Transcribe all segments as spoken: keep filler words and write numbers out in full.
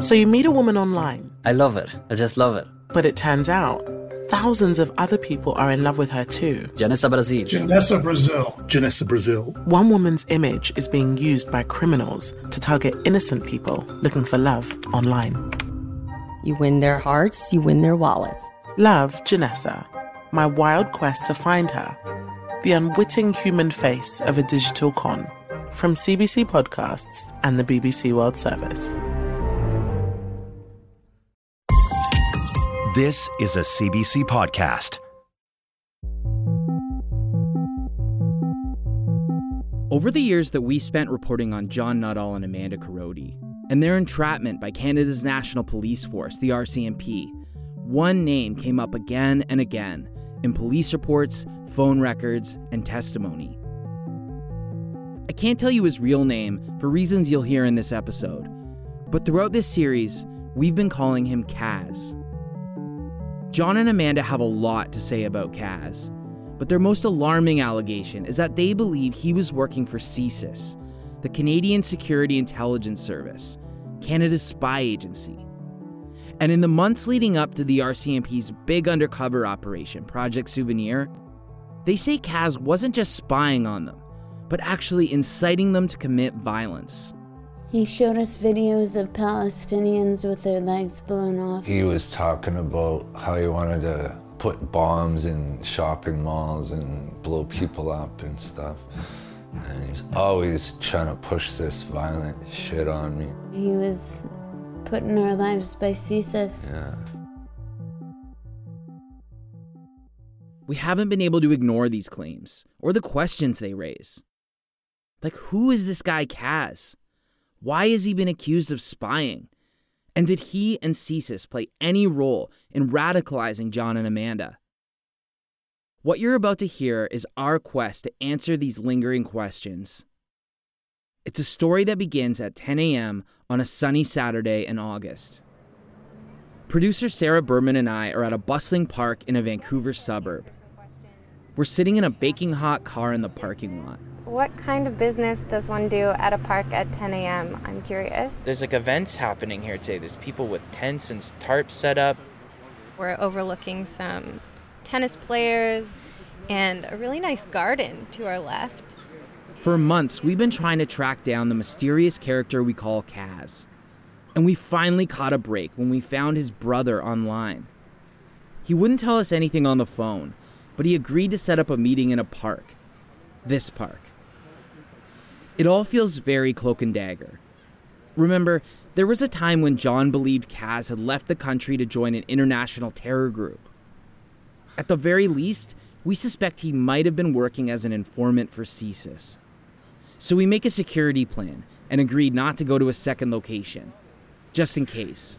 So you meet a woman online. I love it. I just love it. But it turns out thousands of other people are in love with her too. Janessa Brazil. Janessa Brazil. Janessa Brazil. One woman's image is being used by criminals to target innocent people looking for love online. You win their hearts, you win their wallets. Love, Janessa. My wild quest to find her. The unwitting human face of a digital con. From C B C Podcasts and the B B C World Service. This is a C B C podcast. Over the years that we spent reporting on John Nuttall and Amanda Korody, and their entrapment by Canada's National Police Force, the R C M P, one name came up again and again in police reports, phone records, and testimony. I can't tell you his real name for reasons you'll hear in this episode, but throughout this series, we've been calling him Kaz. John and Amanda have a lot to say about Kaz, but their most alarming allegation is that they believe he was working for C S I S, the Canadian Security Intelligence Service, Canada's spy agency. And in the months leading up to the R C M P's big undercover operation, Project Souvenir, they say Kaz wasn't just spying on them, but actually inciting them to commit violence. He showed us videos of Palestinians with their legs blown off. He was talking about how he wanted to put bombs in shopping malls and blow people up and stuff. And he's always trying to push this violent shit on me. He was putting our lives by C S I S. Yeah. We haven't been able to ignore these claims or the questions they raise. Like, who is this guy Kaz? Why has he been accused of spying? And did he and C S I S play any role in radicalizing John and Amanda? What you're about to hear is our quest to answer these lingering questions. It's a story that begins at ten a.m. on a sunny Saturday in August. Producer Sarah Berman and I are at a bustling park in a Vancouver suburb. We're sitting in a baking hot car in the parking lot. What kind of business does one do at a park at ten a.m.? I'm curious. There's like events happening here today. There's people with tents and tarps set up. We're overlooking some tennis players and a really nice garden to our left. For months, we've been trying to track down the mysterious character we call Kaz. And we finally caught a break when we found his brother online. He wouldn't tell us anything on the phone, but he agreed to set up a meeting in a park. This park. It all feels very cloak and dagger. Remember, there was a time when John believed Kaz had left the country to join an international terror group. At the very least, we suspect he might have been working as an informant for C S I S. So we make a security plan and agreed not to go to a second location, just in case.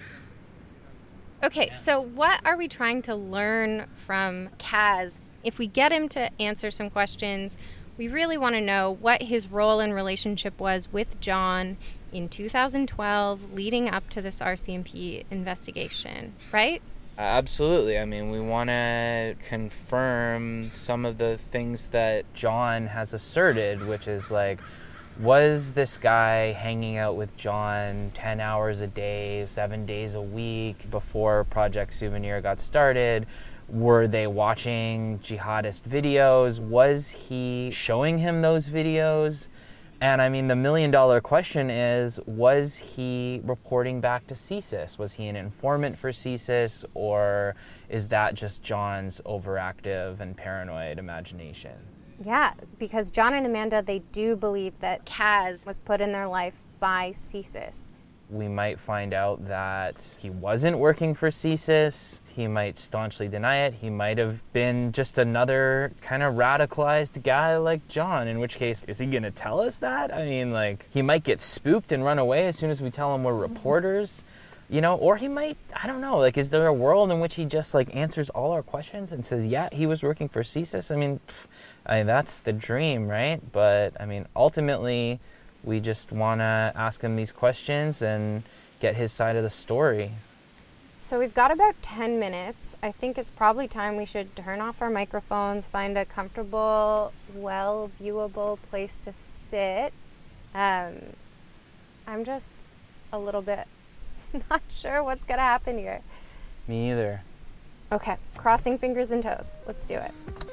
Okay, so what are we trying to learn from Kaz? If we get him to answer some questions, we really want to know what his role and relationship was with John in two thousand twelve, leading up to this R C M P investigation, right? Absolutely. I mean, we want to confirm some of the things that John has asserted, which is like, was this guy hanging out with John ten hours a day, seven days a week before Project Souvenir got started? Were they watching jihadist videos? Was he showing him those videos? And I mean, the million dollar question is, was he reporting back to C S I S? Was he an informant for C S I S? Or is that just John's overactive and paranoid imagination? Yeah, because John and Amanda, they do believe that Kaz was put in their life by C S I S. We might find out that he wasn't working for C S I S. He might staunchly deny it. He might have been just another kind of radicalized guy like John, in which case, is he going to tell us that? I mean, like, he might get spooked and run away as soon as we tell him we're reporters, you know, or he might, I don't know, like, is there a world in which he just, like, answers all our questions and says, yeah, he was working for C S I S? I mean, pff, I mean, that's the dream, right? But, I mean, ultimately, we just want to ask him these questions and get his side of the story. So we've got about ten minutes. I think it's probably time we should turn off our microphones, find a comfortable, well-viewable place to sit. Um, I'm just a little bit not sure what's going to happen here. Me either. Okay, crossing fingers and toes. Let's do it.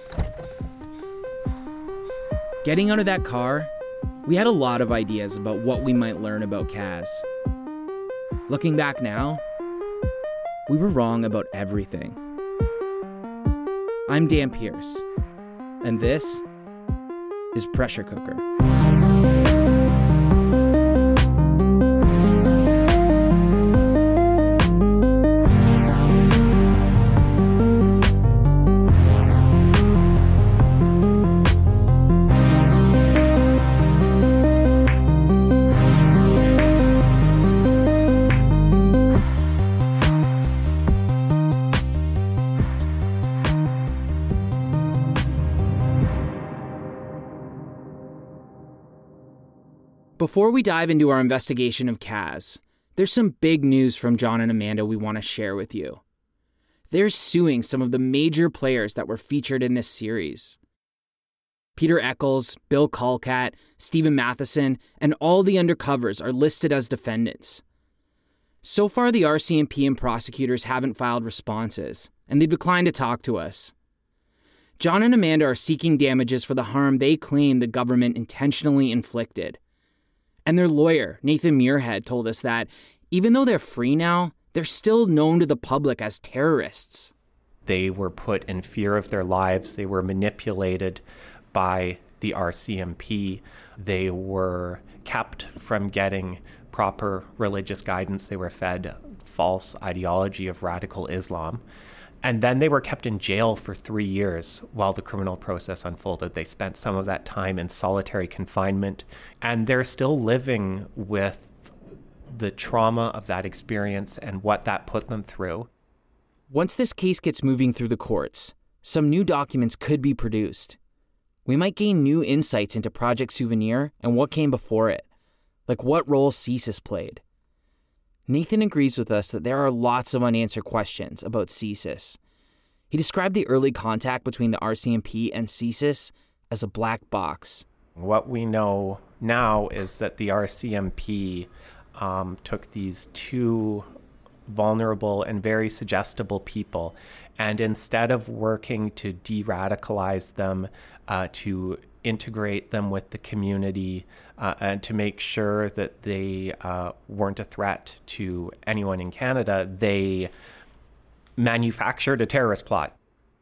Getting out of that car, we had a lot of ideas about what we might learn about Kaz. Looking back now, we were wrong about everything. I'm Dan Pierce, and this is Pressure Cooker. Before we dive into our investigation of Kaz, there's some big news from John and Amanda we want to share with you. They're suing some of the major players that were featured in this series. Peter Eccles, Bill Colcat, Stephen Matheson, and all the undercovers are listed as defendants. So far, the R C M P and prosecutors haven't filed responses, and they've declined to talk to us. John and Amanda are seeking damages for the harm they claim the government intentionally inflicted. And their lawyer, Nathan Muirhead, told us that even though they're free now, they're still known to the public as terrorists. They were put in fear of their lives. They were manipulated by the R C M P. They were kept from getting proper religious guidance. They were fed false ideology of radical Islam. And then they were kept in jail for three years while the criminal process unfolded. They spent some of that time in solitary confinement, and they're still living with the trauma of that experience and what that put them through. Once this case gets moving through the courts, some new documents could be produced. We might gain new insights into Project Souvenir and what came before it, like what role CSIS played. Nathan agrees with us that there are lots of unanswered questions about CSIS. He described the early contact between the R C M P and CSIS as a black box. What we know now is that the R C M P um, took these two vulnerable and very suggestible people, and instead of working to de-radicalize them, uh, to integrate them with the community, uh, and to make sure that they uh, weren't a threat to anyone in Canada, they manufactured a terrorist plot.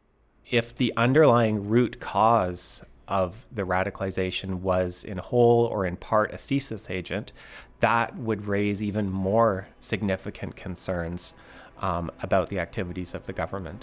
If the underlying root cause of the radicalization was in whole or in part a CSIS agent, that would raise even more significant concerns um, about the activities of the government.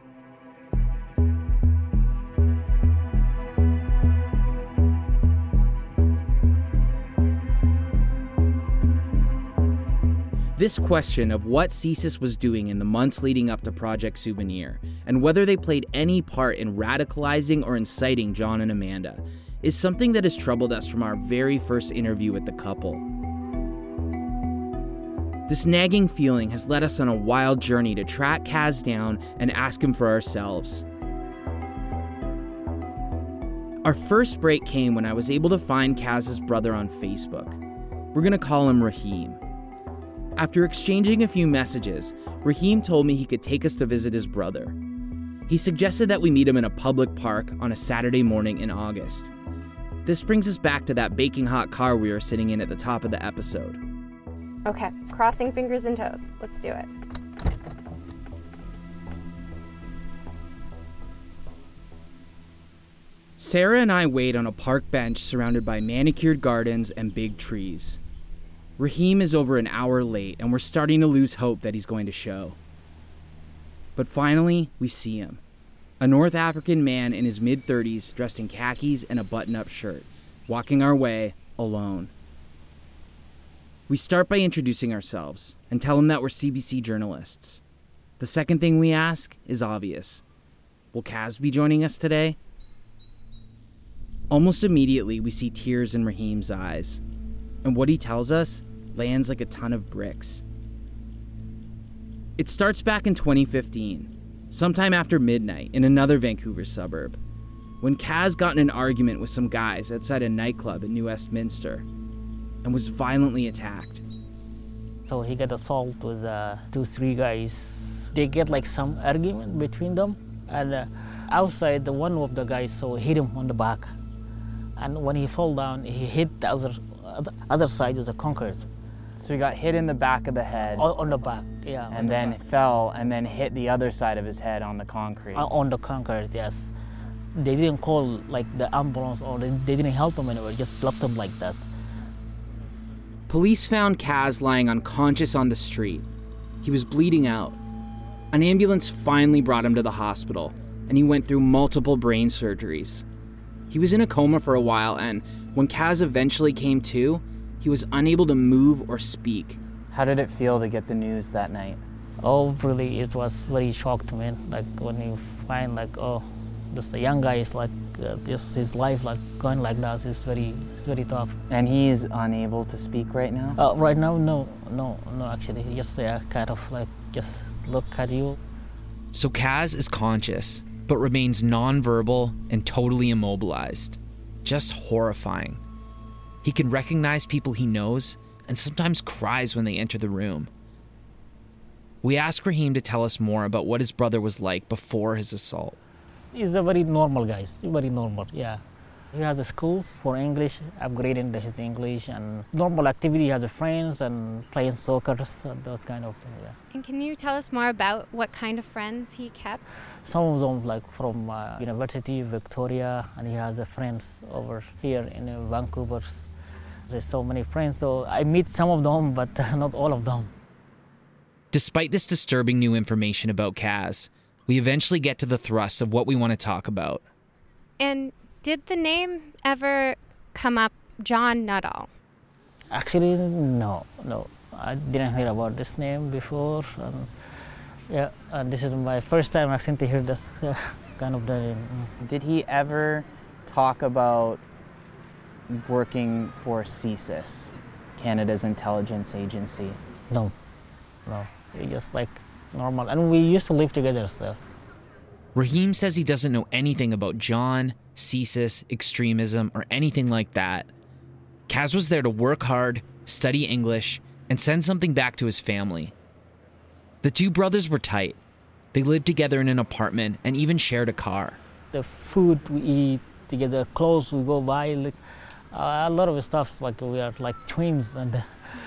This question of what CSIS was doing in the months leading up to Project Souvenir, and whether they played any part in radicalizing or inciting John and Amanda, is something that has troubled us from our very first interview with the couple. This nagging feeling has led us on a wild journey to track Kaz down and ask him for ourselves. Our first break came when I was able to find Kaz's brother on Facebook. We're going to call him Raheem. After exchanging a few messages, Raheem told me he could take us to visit his brother. He suggested that we meet him in a public park on a Saturday morning in August. This brings us back to that baking hot car we were sitting in at the top of the episode. Okay, crossing fingers and toes. Let's do it. Sarah and I wait on a park bench surrounded by manicured gardens and big trees. Raheem is over an hour late, and we're starting to lose hope that he's going to show. But finally, we see him. A North African man in his mid-thirties, dressed in khakis and a button-up shirt, walking our way alone. We start by introducing ourselves and tell him that we're C B C journalists. The second thing we ask is obvious. Will Kaz be joining us today? Almost immediately, we see tears in Raheem's eyes. And what he tells us lands like a ton of bricks. It starts back in twenty fifteen, sometime after midnight in another Vancouver suburb, when Kaz got in an argument with some guys outside a nightclub in New Westminster and was violently attacked. So he got assaulted with uh, two, three guys. They get like some argument between them. And uh, outside, the one of the guys so hit him on the back. And when he fell down, he hit the other, other, other side with the concrete. So he got hit in the back of the head. On, on the back, yeah. And then the fell and then hit the other side of his head on the concrete. Uh, on the concrete, yes. They didn't call like the ambulance or they, they didn't help him anywhere, just left him like that. Police found Kaz lying unconscious on the street. He was bleeding out. An ambulance finally brought him to the hospital, and he went through multiple brain surgeries. He was in a coma for a while, and when Kaz eventually came to, he was unable to move or speak. How did it feel to get the news that night? Oh, really, it was very shocked, man. Like when you find like, oh, just a young guy is like, uh, just his life like going like that is very, it's very tough. And he's unable to speak right now? Uh, right now, no, no, no. Actually, he just uh, kind of like just look at you. So Kaz is conscious, but remains nonverbal and totally immobilized. Just horrifying. He can recognize people he knows and sometimes cries when they enter the room. We ask Rahim to tell us more about what his brother was like before his assault. He's a very normal guy, he's very normal, yeah. He has a schools for English, upgrading his English, and normal activity, he has a friends and playing soccer, so those kind of things, yeah. And can you tell us more about what kind of friends he kept? Some of them like from uh, University of Victoria, and he has a friends over here in uh, Vancouver. There's so many friends, so I meet some of them, but not all of them. Despite this disturbing new information about Kaz, we eventually get to the thrust of what we want to talk about. And did the name ever come up, John Nuttall? Actually, no, no. I didn't hear about this name before. And yeah, and this is my first time actually to hear this uh, kind of name. Did he ever talk about working for C S I S, Canada's intelligence agency? No, no. He just like normal. And we used to live together, so. Rahim says he doesn't know anything about John, C S I S, extremism, or anything like that. Kaz was there to work hard, study English, and send something back to his family. The two brothers were tight. They lived together in an apartment and even shared a car. The food we eat together, clothes we go buy, like, uh, a lot of stuff, like we are like twins. And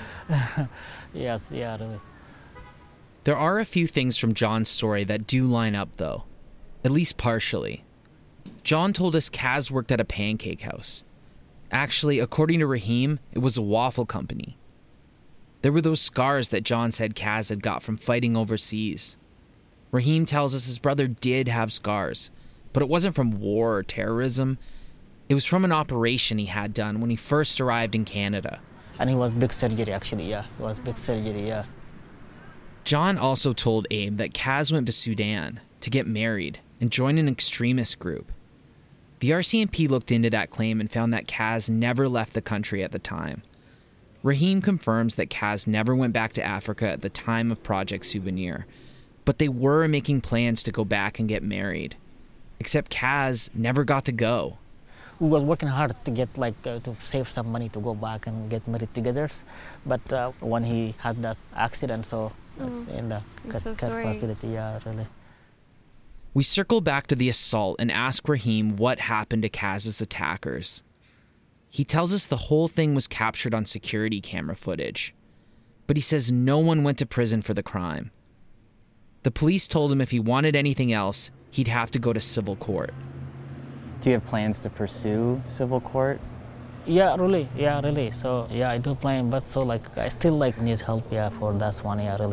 yes, yeah, really. There are a few things from John's story that do line up, though, at least partially. John told us Kaz worked at a pancake house. Actually, according to Rahim, it was a waffle company. There were those scars that John said Kaz had got from fighting overseas. Rahim tells us his brother did have scars, but it wasn't from war or terrorism. It was from an operation he had done when he first arrived in Canada. And it was big surgery, actually, yeah. It was big surgery, yeah. John also told Abe that Kaz went to Sudan to get married and join an extremist group. The R C M P looked into that claim and found that Kaz never left the country at the time. Rahim confirms that Kaz never went back to Africa at the time of Project Souvenir, but they were making plans to go back and get married. Except Kaz never got to go. We was working hard to get like uh, to save some money to go back and get married together, but uh, when he had that accident, so oh, in the cat, so cat facility, yeah, really. We circle back to the assault and ask Rahim what happened to Kaz's attackers. He tells us the whole thing was captured on security camera footage, but he says no one went to prison for the crime. The police told him if he wanted anything else, he'd have to go to civil court. Do you have plans to pursue civil court? Yeah, really, yeah, really. So, yeah, I do plan, but so, like, I still, like, need help, yeah, for that one, yeah, really.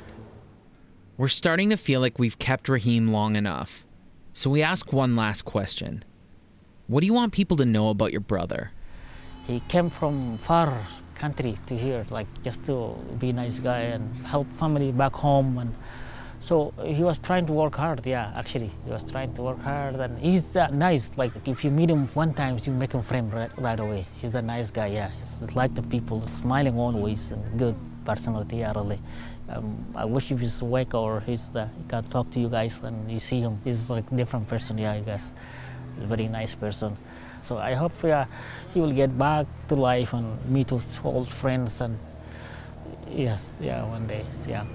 We're starting to feel like we've kept Rahim long enough, so we ask one last question. What do you want people to know about your brother? He came from far countries to here, like, just to be a nice guy and help family back home, and so he was trying to work hard, yeah, actually. He was trying to work hard, and he's uh, nice. Like, if you meet him one time, you make him friend right, right away. He's a nice guy, yeah. He's like the people, smiling always, and good personality, yeah, really. Um, I wish if he's awake or he's, uh, he can talk to you guys and you see him. He's like a different person, yeah, I guess. A very nice person. So I hope, yeah, he will get back to life and meet his old friends and Yes, yeah, one day, yeah.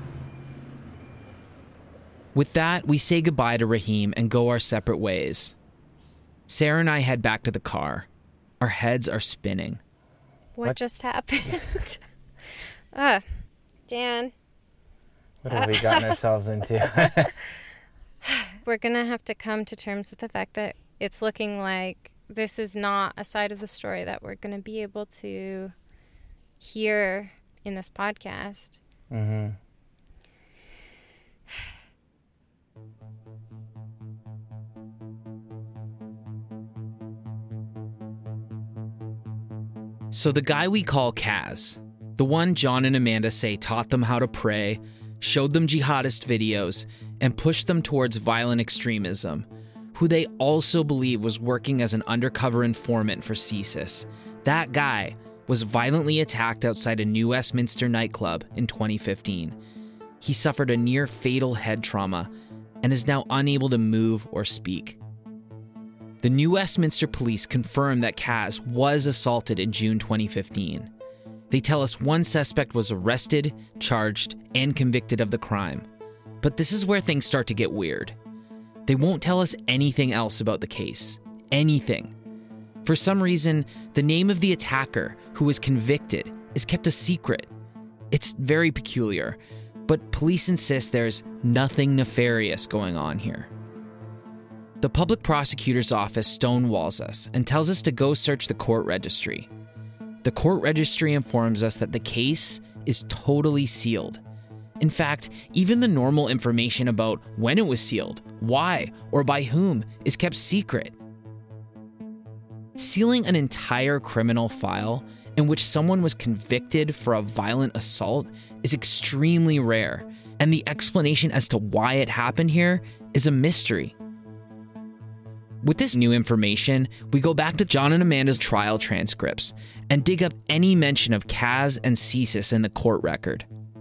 With that, we say goodbye to Rahim and go our separate ways. Sarah and I head back to the car. Our heads are spinning. What, what? just happened? uh, Dan. What have uh, we gotten ourselves into? We're going to have to come to terms with the fact that it's looking like this is not a side of the story that we're going to be able to hear in this podcast. Mm-hmm. So the guy we call Kaz, the one John and Amanda say taught them how to pray, showed them jihadist videos, and pushed them towards violent extremism, who they also believe was working as an undercover informant for CSIS. That guy was violently attacked outside a New Westminster nightclub in twenty fifteen. He suffered a near-fatal head trauma and is now unable to move or speak. The New Westminster Police confirmed that Kaz was assaulted in June twenty fifteen. They tell us one suspect was arrested, charged, and convicted of the crime. But this is where things start to get weird. They won't tell us anything else about the case. Anything. For some reason, the name of the attacker who was convicted is kept a secret. It's very peculiar, but police insist there's nothing nefarious going on here. The public prosecutor's office stonewalls us and tells us to go search the court registry. The court registry informs us that the case is totally sealed. In fact, even the normal information about when it was sealed, why, or by whom is kept secret. Sealing an entire criminal file in which someone was convicted for a violent assault is extremely rare, and the explanation as to why it happened here is a mystery. With this new information, we go back to John and Amanda's trial transcripts and dig up any mention of Kaz and CSIS in the court record.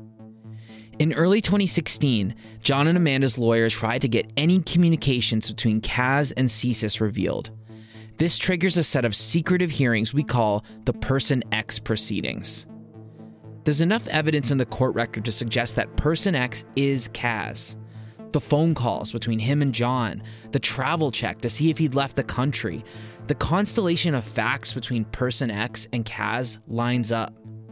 In early twenty sixteen, John and Amanda's lawyers tried to get any communications between Kaz and CSIS revealed. This triggers a set of secretive hearings we call the Person X proceedings. There's enough evidence in the court record to suggest that Person X is Kaz. The phone calls between him and John, the travel check to see if he'd left the country, the constellation of facts between Person X and Kaz lines up.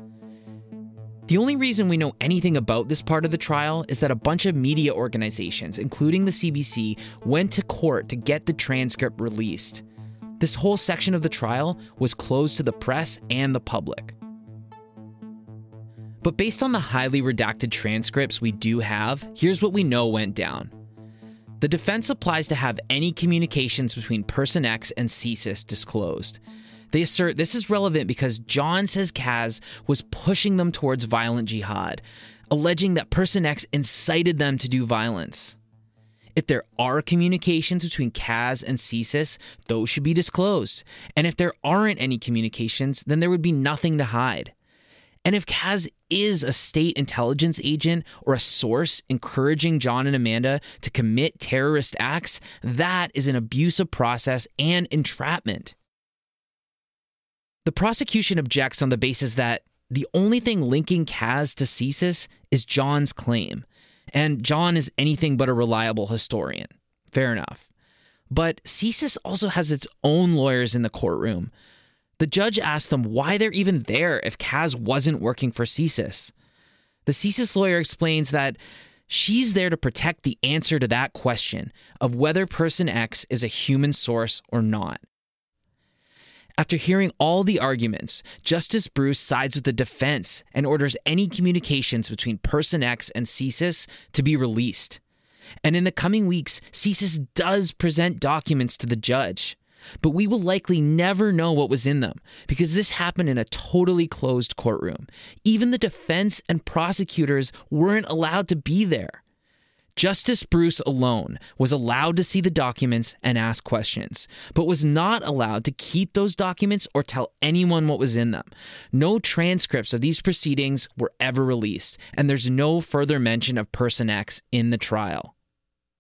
The only reason we know anything about this part of the trial is that a bunch of media organizations, including the C B C, went to court to get the transcript released. This whole section of the trial was closed to the press and the public. But based on the highly redacted transcripts we do have, here's what we know went down. The defense applies to have any communications between Person X and CSIS disclosed. They assert this is relevant because John says Kaz was pushing them towards violent jihad, alleging that Person X incited them to do violence. If there are communications between Kaz and CSIS, those should be disclosed. And if there aren't any communications, then there would be nothing to hide. And if Kaz is a state intelligence agent or a source encouraging John and Amanda to commit terrorist acts, that is an abuse of process and entrapment. The prosecution objects on the basis that the only thing linking Kaz to CSIS is John's claim, and John is anything but a reliable historian. Fair enough. But CSIS also has its own lawyers in the courtroom. The judge asked them why they're even there if Kaz wasn't working for CSIS. The CSIS lawyer explains that she's there to protect the answer to that question of whether Person X is a human source or not. After hearing all the arguments, Justice Bruce sides with the defense and orders any communications between Person X and CSIS to be released. And in the coming weeks, CSIS does present documents to the judge. But we will likely never know what was in them because this happened in a totally closed courtroom. Even the defense and prosecutors weren't allowed to be there. Justice Bruce alone was allowed to see the documents and ask questions, but was not allowed to keep those documents or tell anyone what was in them. No transcripts of these proceedings were ever released, and there's no further mention of Person X in the trial.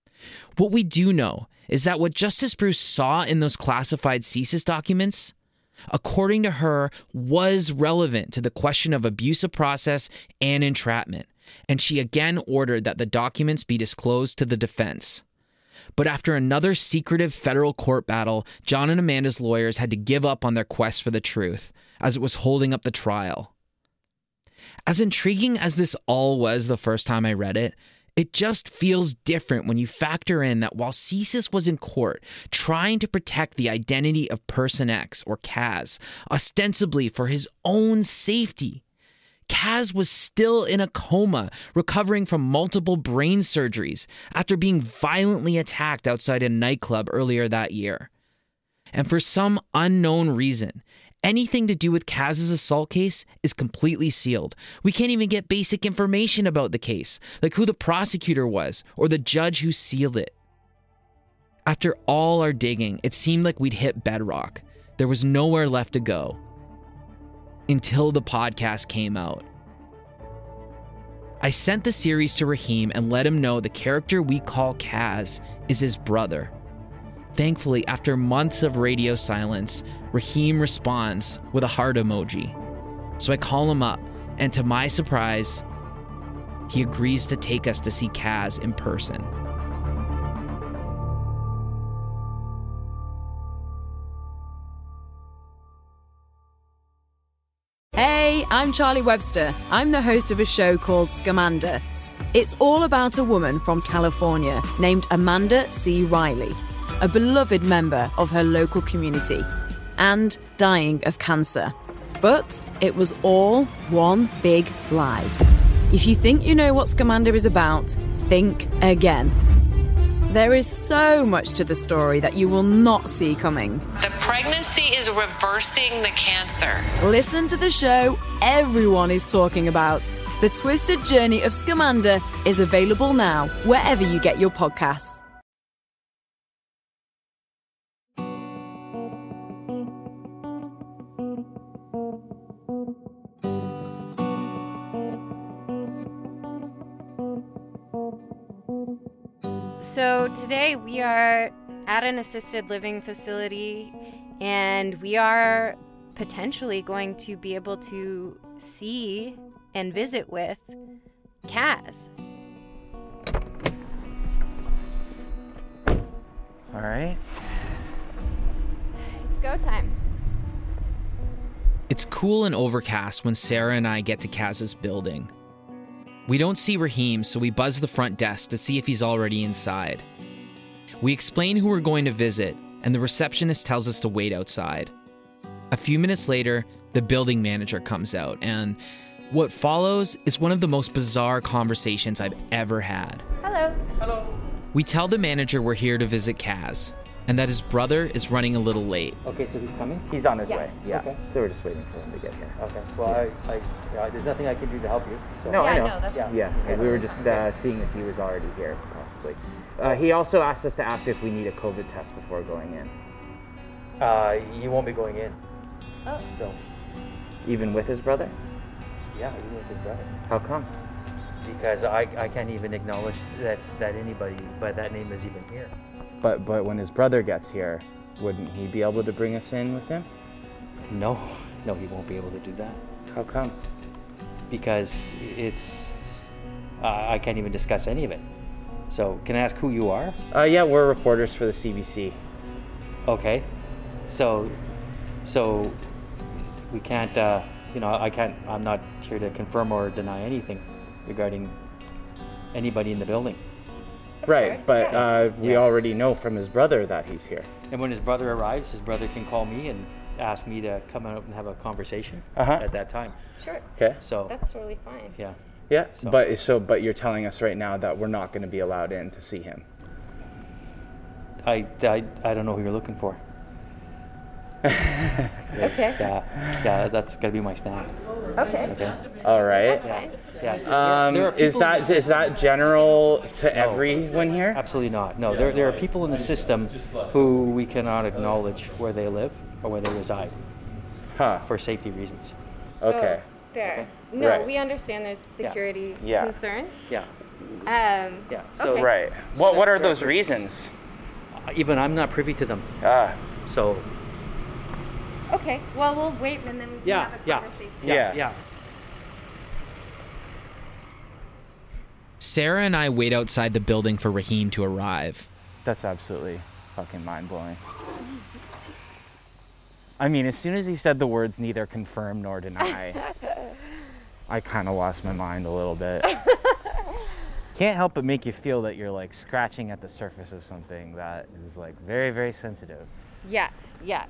What we do know is that what Justice Bruce saw in those classified CSIS documents according to her, was relevant to the question of abuse of process and entrapment, and she again ordered that the documents be disclosed to the defense. But after another secretive federal court battle, John and Amanda's lawyers had to give up on their quest for the truth, as it was holding up the trial. As intriguing as this all was the first time I read it, it just feels different when you factor in that while Cesis was in court trying to protect the identity of Person X, or Kaz, ostensibly for his own safety, Kaz was still in a coma, recovering from multiple brain surgeries after being violently attacked outside a nightclub earlier that year. And for some unknown reason, anything to do with Kaz's assault case is completely sealed. We can't even get basic information about the case, like who the prosecutor was or the judge who sealed it. After all our digging, it seemed like we'd hit bedrock. There was nowhere left to go. Until the podcast came out. I sent the series to Raheem and let him know the character we call Kaz is his brother. Thankfully, after months of radio silence, Raheem responds with a heart emoji. So I call him up, and to my surprise, he agrees to take us to see Kaz in person. Hey, I'm Charlie Webster. I'm the host of a show called Scamander. It's all about a woman from California named Amanda C. Riley, a beloved member of her local community, and dying of cancer. But it was all one big lie. If you think you know what Scamander is about, think again. There is so much to the story that you will not see coming. The pregnancy is reversing the cancer. Listen to the show everyone is talking about. The Twisted Journey of Scamander is available now, wherever you get your podcasts. So today we are at an assisted living facility, and we are potentially going to be able to see and visit with Kaz. All right. It's go time. It's cool and overcast when Sarah and I get to Kaz's building. We don't see Raheem, so we buzz the front desk to see if he's already inside. We explain who we're going to visit, and the receptionist tells us to wait outside. A few minutes later, the building manager comes out, and what follows is one of the most bizarre conversations I've ever had. Hello. Hello. We tell the manager we're here to visit Kaz, and that his brother is running a little late. Okay, so he's coming? He's on his Yeah. way, yeah. Okay. So we're just waiting for him to get here. Okay. Well, I, I, yeah, there's nothing I can do to help you. So. No, Yeah, I know. no, that's yeah, fine. yeah. Okay. We were just uh, seeing if he was already here, possibly. Uh, he also asked us to ask if we need a COVID test before going in. Uh, you won't be going in. Oh. So, Even with his brother? yeah, even with his brother. How come? Because I, I can't even acknowledge that, that anybody by that name is even here. But but when his brother gets here, wouldn't he be able to bring us in with him? No, no, he won't be able to do that. How come? Because it's, uh, I can't even discuss any of it. So, can I ask who you are? Uh, yeah, we're reporters for the C B C. Okay. So, so we can't, uh, you know, I can't, I'm not here to confirm or deny anything regarding anybody in the building. Right, but uh, we Yeah. already know from his brother that he's here. And when his brother arrives, his brother can call me and ask me to come out and have a conversation Uh-huh. at that time. Sure. Okay. So, That's totally fine. yeah. Yeah, So- but so but you're telling us right now that we're not going to be allowed in to see him. I, I, I don't know who you're looking for. Okay. Yeah, yeah, that's gotta be my stand. Okay. Okay. All right. That's fine. Yeah. Um, There are is people in that the is that system- general to No. everyone here? Absolutely not. No, there, there are people in the system who we cannot acknowledge where they live or where they reside Huh. for safety reasons. Okay. Oh, fair. No, Right. we understand there's security Yeah. concerns. Yeah. Um, Yeah. So okay. Right. So What that- what are there are those persons- reasons? even I'm not privy to them. Ah. So Okay, well, we'll wait and then we can Yeah, have a yeah, conversation. yeah, yeah. Sarah and I wait outside the building for Raheem to arrive. That's absolutely fucking mind-blowing. I mean, as soon as he said the words neither confirm nor deny, I kind of lost my mind a little bit. Can't help but make you feel that you're like scratching at the surface of something that is like very, very sensitive. Yeah, yeah.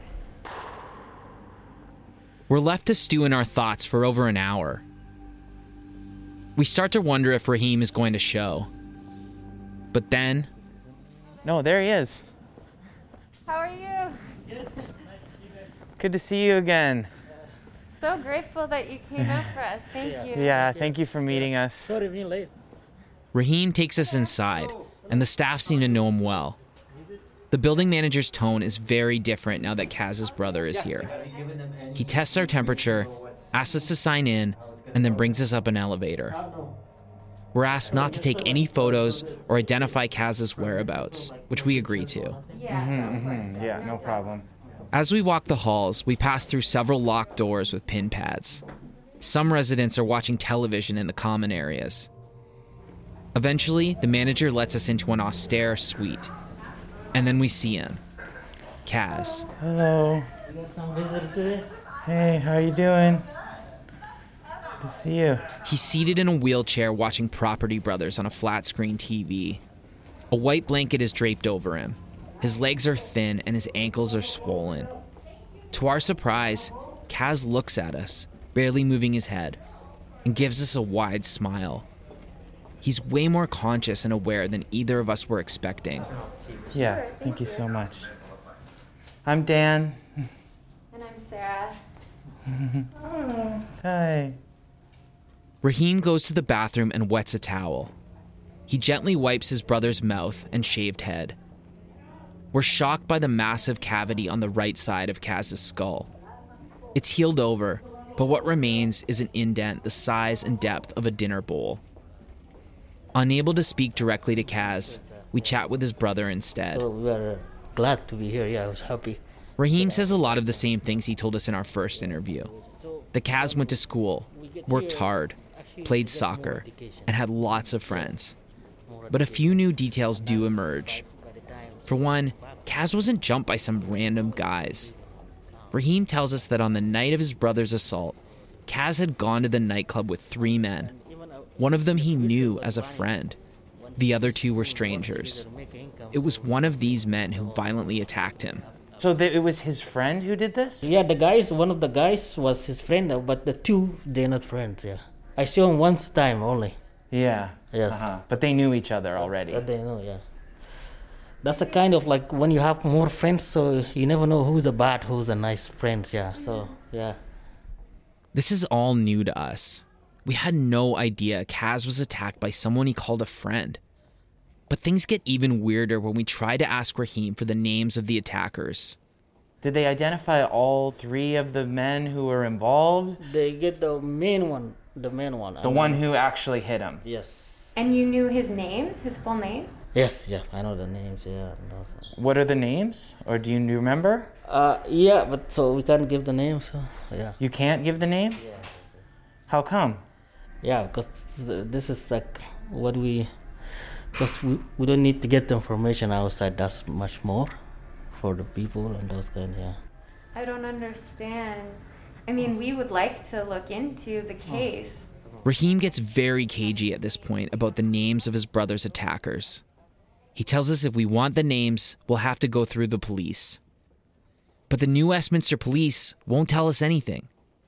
We're left to stew in our thoughts for over an hour. We start to wonder if Raheem is going to show. But then... No, there he is. How are you? Good. Good to see you again. So grateful that you came out for us. Thank you. Yeah, thank you for meeting us. Sorry, being late. Raheem takes us inside, and the staff seem to know him well. The building manager's tone is very different now that Kaz's brother is here. He tests our temperature, asks us to sign in, and then brings us up an elevator. We're asked not to take any photos or identify Kaz's whereabouts, which we agree to. Yeah, mm-hmm, mm-hmm. Yeah, no problem. As we walk the halls, we pass through several locked doors with pin pads. Some residents are watching television in the common areas. Eventually, the manager lets us into an austere suite. And then we see him. Kaz. Hello. You got some visitor today? Hey, how you doing? Good to see you. He's seated in a wheelchair watching Property Brothers on a flat-screen T V. A white blanket is draped over him. His legs are thin and his ankles are swollen. To our surprise, Kaz looks at us, barely moving his head, and gives us a wide smile. He's way more conscious and aware than either of us were expecting. Yeah, thank you so much. I'm Dan. And I'm Sarah. Hi. Raheem goes to the bathroom and wets a towel. He gently wipes his brother's mouth and shaved head. We're shocked by the massive cavity on the right side of Kaz's skull. It's healed over, but what remains is an indent the size and depth of a dinner bowl. Unable to speak directly to Kaz, we chat with his brother instead. So we are glad to be here. Yeah, I was happy. Raheem says a lot of the same things he told us in our first interview. The Kaz went to school, worked hard, played soccer, and had lots of friends. But a few new details do emerge. For one, Kaz wasn't jumped by some random guys. Raheem tells us that on the night of his brother's assault, Kaz had gone to the nightclub with three men. One of them he knew as a friend. The other two were strangers. It was one of these men who violently attacked him. So th- it was his friend who did this? Yeah, the guys, one of the guys was his friend, uh, but the two, they're not friends, yeah. I saw him once time only. Yeah. Yes. Uh-huh. But they knew each other already. But they know, yeah. That's a kind of like when you have more friends, so you never know who's a bad, who's a nice friend, yeah. So, yeah. This is all new to us. We had no idea Kaz was attacked by someone he called a friend. But things get even weirder when we try to ask Raheem for the names of the attackers. Did they identify all three of the men who were involved? They get the main one, the main one. The I one mean, who actually hit him? Yes. And you knew his name, his full name? Yes, yeah, I know the names, yeah. What are the names? Or do you remember? Uh, yeah, but so we can't give the names, so, yeah. You can't give the name? Yeah. How come? Yeah, because this is like what we, because we, we don't need to get the information outside that's much more for the people and those kind, yeah. I don't understand. I mean, we would like to look into the case. Raheem gets very cagey at this point about the names of his brother's attackers. He tells us if we want the names, we'll have to go through the police. But the New Westminster Police won't tell us anything.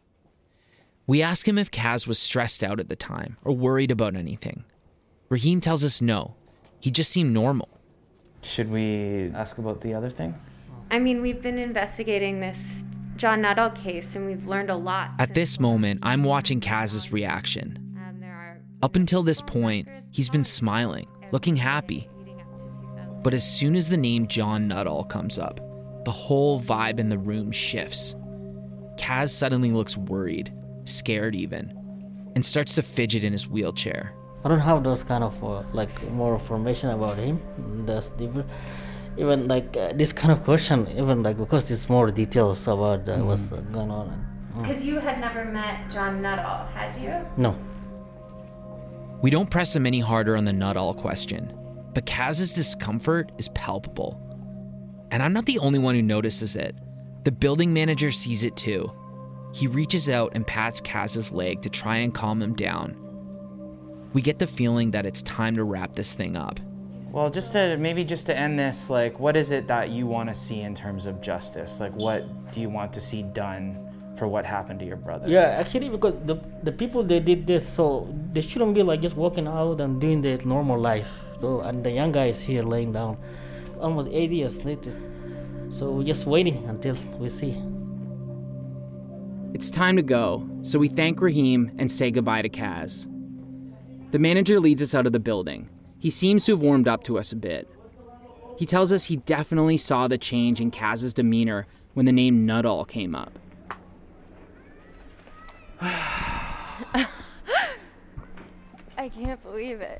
We ask him if Kaz was stressed out at the time or worried about anything. Raheem tells us no. He just seemed normal. Should we ask about the other thing? I mean, we've been investigating this John Nuttall case and we've learned a lot. At this moment, I'm watching Kaz's reaction. Up until this point, he's been smiling, looking happy. But as soon as the name John Nuttall comes up, the whole vibe in the room shifts. Kaz suddenly looks worried, scared even, and starts to fidget in his wheelchair. I don't have those kind of uh, like more information about him. That's different. even like uh, this kind of question, even like because it's more details about uh, mm. what's going on. Because mm. you had never met John Nuttall, had you? No. We don't press him any harder on the Nuttall question, but Kaz's discomfort is palpable. And I'm not the only one who notices it. The building manager sees it too. He reaches out and pats Kaz's leg to try and calm him down. We get the feeling that it's time to wrap this thing up. Well, just to maybe just to end this, like, what is it that you want to see in terms of justice? Like, what do you want to see done for what happened to your brother? Yeah, actually, because the the people they did this, so they shouldn't be like just walking out and doing their normal life. So and the young guy is here laying down, almost eight years later. So we're just waiting until we see. It's time to go, so we thank Rahim and say goodbye to Kaz. The manager leads us out of the building. He seems to have warmed up to us a bit. He tells us he definitely saw the change in Kaz's demeanor when the name Nuttall came up. I can't believe it.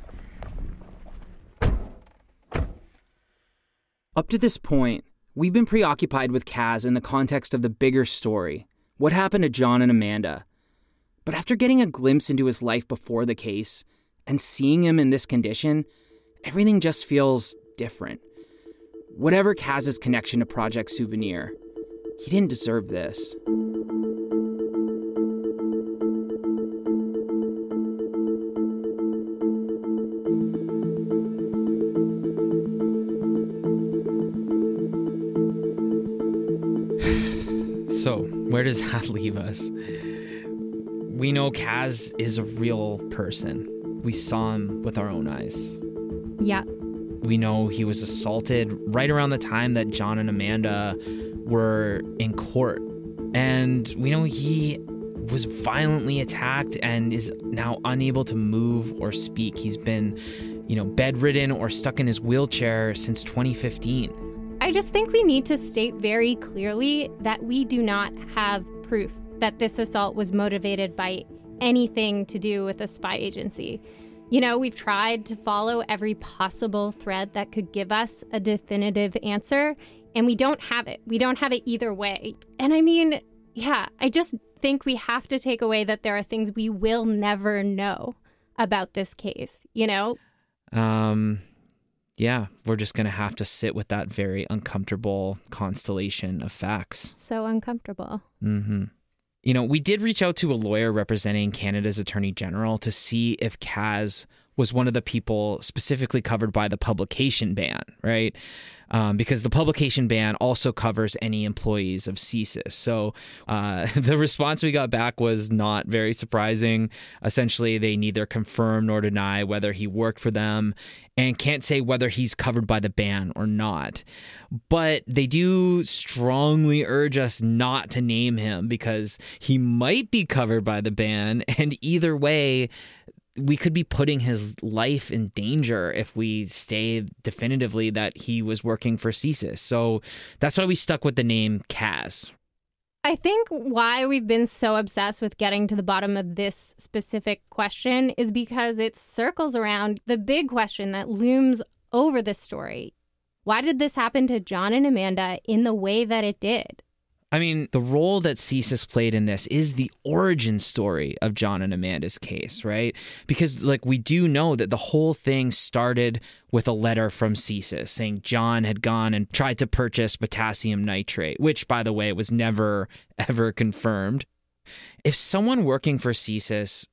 Up to this point, we've been preoccupied with Kaz in the context of the bigger story, what happened to John and Amanda. But after getting a glimpse into his life before the case, and seeing him in this condition, everything just feels different. Whatever Kaz's connection to Project Souvenir, he didn't deserve this. So, where does that leave us? We know Kaz is a real person. We saw him with our own eyes. Yeah. We know he was assaulted right around the time that John and Amanda were in court. And we know he was violently attacked and is now unable to move or speak. He's been, you know, bedridden or stuck in his wheelchair since twenty fifteen. I just think we need to state very clearly that we do not have proof that this assault was motivated by anything to do with a spy agency. You know, we've tried to follow every possible thread that could give us a definitive answer, and we don't have it. We don't have it either way. And I mean, yeah, I just think we have to take away that there are things we will never know about this case, you know? Um, yeah, we're just going to have to sit with that very uncomfortable constellation of facts. So uncomfortable. Mm-hmm. You know, we did reach out to a lawyer representing Canada's Attorney General to see if Kaz was one of the people specifically covered by the publication ban, right? Um, because the publication ban also covers any employees of CSIS. So uh, the response we got back was not very surprising. Essentially, they neither confirm nor deny whether he worked for them and can't say whether he's covered by the ban or not. But they do strongly urge us not to name him because he might be covered by the ban, and either way, we could be putting his life in danger if we say definitively that he was working for CSIS. So that's why we stuck with the name Kaz. I think why we've been so obsessed with getting to the bottom of this specific question is because it circles around the big question that looms over this story. Why did this happen to John and Amanda in the way that it did? I mean, the role that CSIS played in this is the origin story of John and Amanda's case, right? Because, like, we do know that the whole thing started with a letter from CSIS saying John had gone and tried to purchase potassium nitrate, which, by the way, was never, ever confirmed. If someone working for CSIS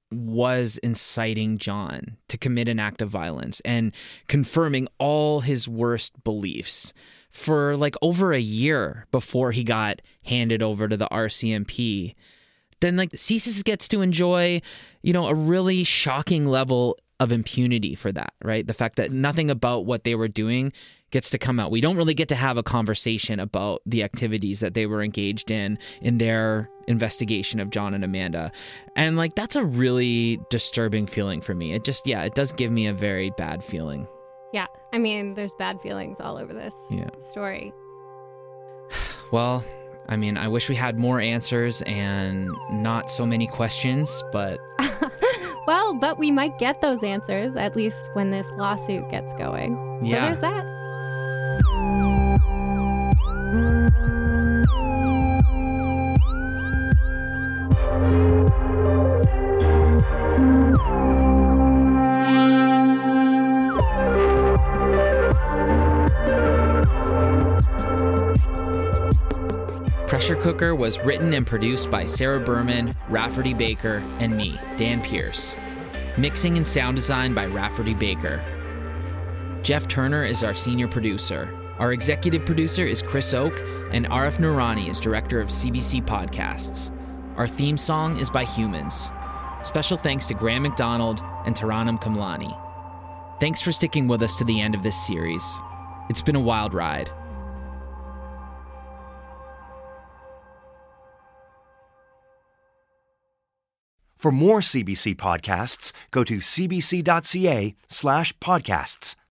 was inciting John to commit an act of violence and confirming all his worst beliefs for like over a year before he got handed over to the R C M P, then like CSIS gets to enjoy, you know, a really shocking level of impunity for that, right? The fact that nothing about what they were doing gets to come out. We don't really get to have a conversation about the activities that they were engaged in in their investigation of John and Amanda. And like, that's a really disturbing feeling for me. It just, yeah, it does give me a very bad feeling. Yeah, I mean, there's bad feelings all over this yeah. story. Well, I mean, I wish we had more answers and not so many questions, but... Well, but we might get those answers, at least when this lawsuit gets going. Yeah. So there's that. Pressure Cooker was written and produced by Sarah Berman, Rafferty Baker, and me, Dan Pierce. Mixing and sound design by Rafferty Baker. Jeff Turner is our senior producer. Our executive producer is Chris Oak, and Arif Noorani is director of C B C Podcasts. Our theme song is by Humans. Special thanks to Graham McDonald and Taranum Kamlani. Thanks for sticking with us to the end of this series. It's been a wild ride. For more C B C podcasts, go to cbc.ca slash podcasts.